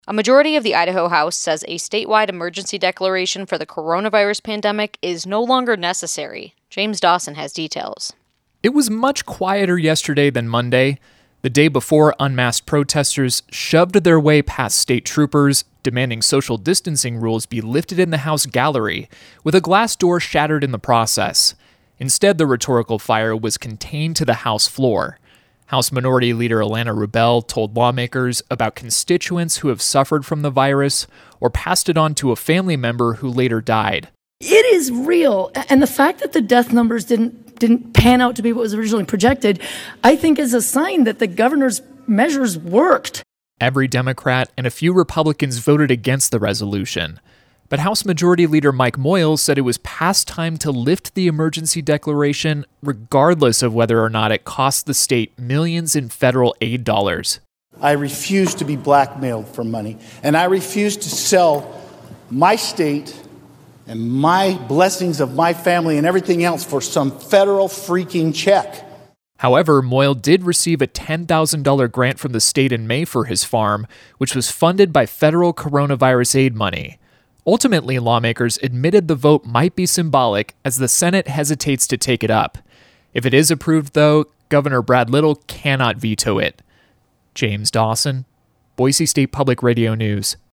A majority of the Idaho House says a statewide emergency declaration for the coronavirus pandemic is no longer necessary. James Dawson has details. It was much quieter yesterday than Monday. The day before, unmasked protesters shoved their way past state troopers, demanding social distancing rules be lifted in the House gallery, with a glass door shattered in the process. Instead, the rhetorical fire was contained to the House floor. House Minority Leader Alana Rubel told lawmakers about constituents who have suffered from the virus or passed it on to a family member who later died. It is real, and the fact that the death numbers didn't pan out to be what was originally projected, I think is a sign that the governor's measures worked. Every Democrat and a few Republicans voted against the resolution. But House Majority Leader Mike Moyles said it was past time to lift the emergency declaration, regardless of whether or not it cost the state millions in federal aid dollars. I refuse to be blackmailed for money, and I refuse to sell my state and my blessings of my family and everything else for some federal freaking check. However, Moyle did receive a $10,000 grant from the state in May for his farm, which was funded by federal coronavirus aid money. Ultimately, lawmakers admitted the vote might be symbolic as the Senate hesitates to take it up. If it is approved, though, Governor Brad Little cannot veto it. James Dawson, Boise State Public Radio News.